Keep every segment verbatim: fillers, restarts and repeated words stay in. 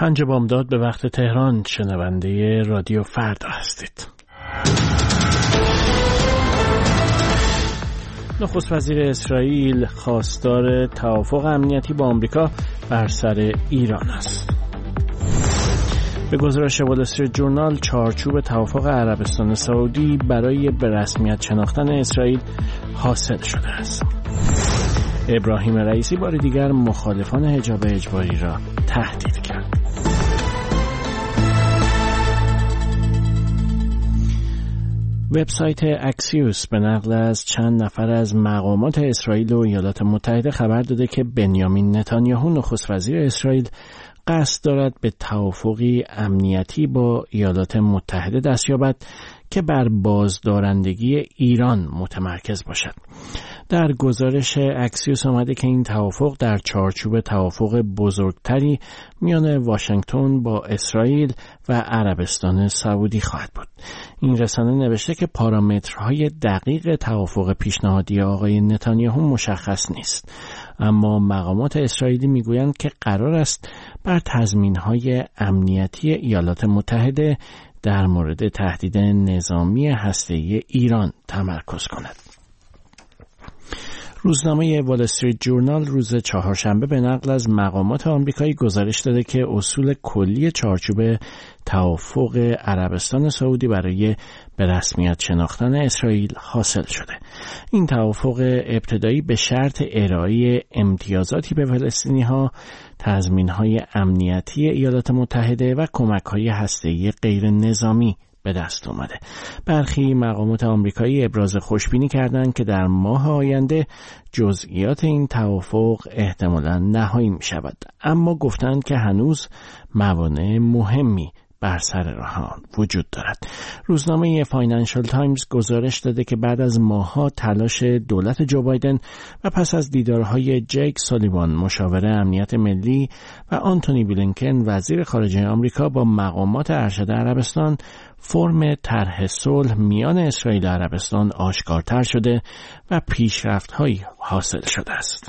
پنج بامداد به وقت تهران، شنونده رادیو فردا هستید. نخست وزیر اسرائیل خواستار توافق امنیتی با آمریکا بر سر ایران است. به گزارش وال استریت جورنال، چارچوب توافق عربستان سعودی برای به رسمیت شناختن اسرائیل حاصل شده است. ابراهیم رئیسی بار دیگر مخالفان حجاب اجباری را تهدید کرد. وبسایت اکسیوس به نقل از چند نفر از مقامات اسرائیل و ایالات متحده خبر داده که بنیامین نتانیاهو نخست وزیر اسرائیل قصد دارد به توافقی امنیتی با ایالات متحده دست یابد که بر بازدارندگی ایران متمرکز باشد. در گزارش اکسیوس آمده که این توافق در چارچوب توافق بزرگتری میان واشنگتن با اسرائیل و عربستان سعودی خواهد بود. این رسانه نوشته که پارامترهای دقیق توافق پیشنهادی آقای نتانیاهو مشخص نیست، اما مقامات اسرائیلی میگویند که قرار است بر تضمینهای امنیتی ایالات متحده در مورد تهدید نظامی هسته‌ای ایران تمرکز کند. روزنامه وال استریت جورنال روز چهارشنبه به نقل از مقامات آمریکایی گزارش داده که اصول کلی چارچوب توافق عربستان سعودی برای به رسمیت شناختن اسرائیل حاصل شده. این توافق ابتدایی به شرط ارائه امتیازاتی به فلسطینی‌ها، تضمین‌های امنیتی ایالات متحده و کمک‌های هسته‌ای غیر نظامی به دست اومده. برخی مقامات آمریکایی ابراز خوشبینی کردند که در ماه آینده جزئیات این توافق احتمالاً نهایی می شود، اما گفتند که هنوز موانع مهمی بر سر راه وجود دارد. روزنامه فاینانشال تایمز گزارش داده که بعد از ماه‌ها تلاش دولت جو بایدن و پس از دیدارهای جیک سالیوان مشاور امنیت ملی و آنتونی بلینکن وزیر خارجه آمریکا با مقامات ارشد عربستان، فرم طرح صلح میان اسرائیل و عربستان آشکارتر شده و پیشرفت‌هایی حاصل شده است.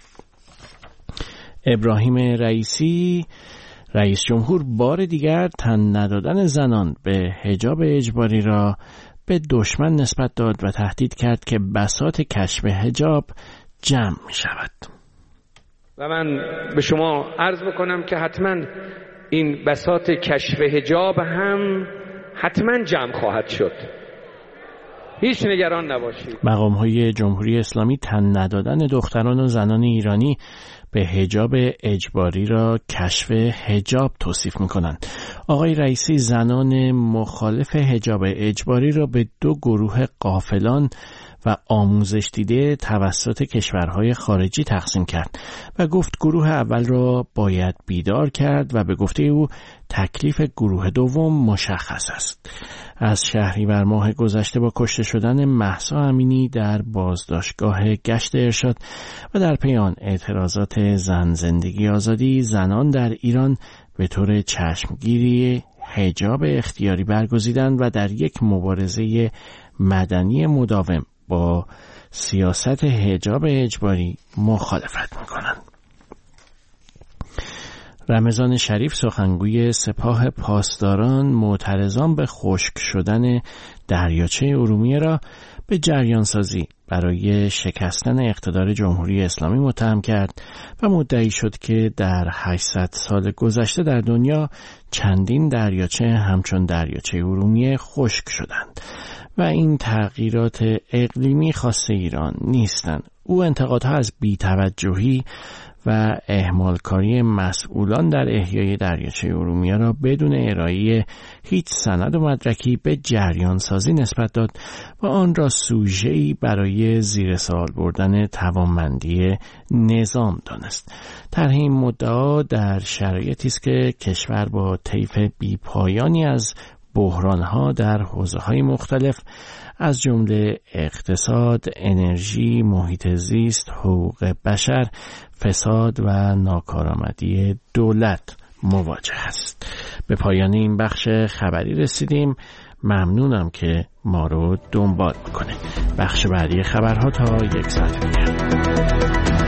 ابراهیم رئیسی رئیس جمهور بار دیگر تن ندادن زنان به حجاب اجباری را به دشمن نسبت داد و تهدید کرد که بساط کشف حجاب جمع می شود. و من به شما عرض بکنم که حتما این بساط کشف حجاب هم حتما جمع خواهد شد. هیچ نگران نباشید. مقام‌های جمهوری اسلامی تن ندادن دختران و زنان ایرانی به حجاب اجباری را کشف حجاب توصیف می‌کنند. آقای رئیسی زنان مخالف حجاب اجباری را به دو گروه غافلان و آموزش دیده توسط کشورهای خارجی تقسیم کرد و گفت گروه اول را باید بیدار کرد و به گفته او تکلیف گروه دوم مشخص است. از شهریور ماه گذشته با کشته شدن مهسا امینی در بازداشتگاه گشت ارشاد و در پی آن اعتراضات زن زندگی آزادی، زنان در ایران به طور چشمگیری حجاب اختیاری برگزیدند و در یک مبارزه مدنی مداوم با سیاست حجاب اجباری مخالفت می‌کنند. رمضان شریف سخنگوی سپاه پاسداران معترضان به خشک شدن دریاچه ارومیه را به جریان سازی برای شکستن اقتدار جمهوری اسلامی متهم کرد و مدعی شد که در هشتصد سال گذشته در دنیا چندین دریاچه همچون دریاچه ارومیه خشک شدند و این تغییرات اقلیمی خاص ایران نیستند. او انتقادها از بی‌توجهی و اهمالکاری مسئولان در احیای دریاچه ارومیه را بدون ارائه هیچ سند و مدرکی به جریان سازی نسبت داد و آن را سوژه‌ای برای زیر سوال بردن توانمندی نظام دانست. طرح این مدعا در شرایطی است که کشور با طیف بی‌پایانی از بحران‌ها در حوزه‌های مختلف از جمله اقتصاد، انرژی، محیط زیست، حقوق بشر، فساد و ناکارآمدی دولت مواجه است. به پایان این بخش خبری رسیدیم. ممنونم که ما رو دنبال میکنه. بخش بعدی خبرها تا یک ساعت دیگر.